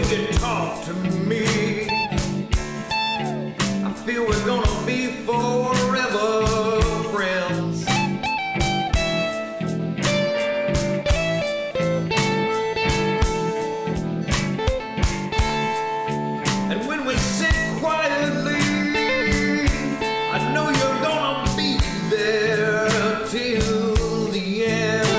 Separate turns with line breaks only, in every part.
you talk to me, I feel we're gonna be forever friends. And when we sit quietly, I know you're gonna be there till the end.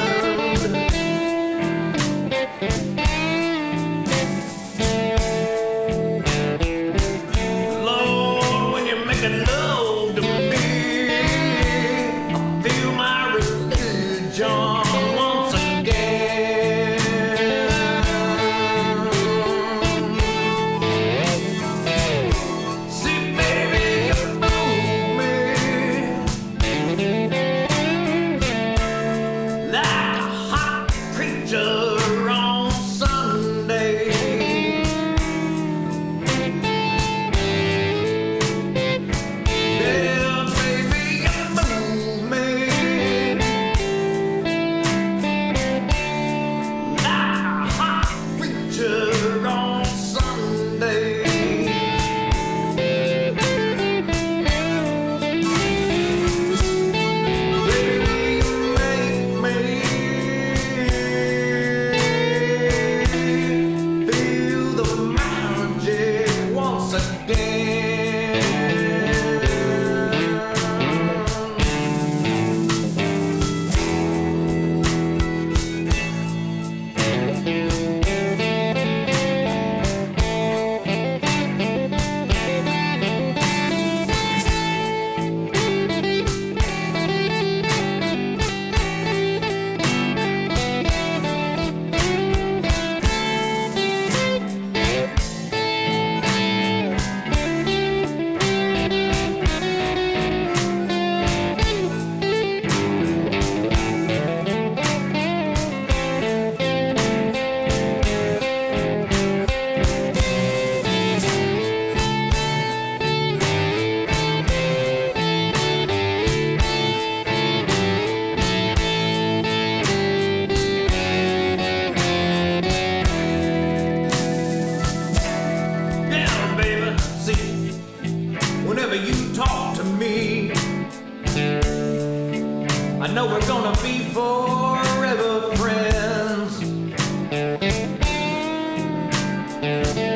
Lord, when you're making love to me, I feel my religion once again. See, baby, you move me like a hot preacher on Sunday. Yeah, baby, you move me like a hot preacher on Sunday. Baby, you make me feel the magic once again. Yeah, baby, see, whenever you talk to me, I know we're gonna be forever friends.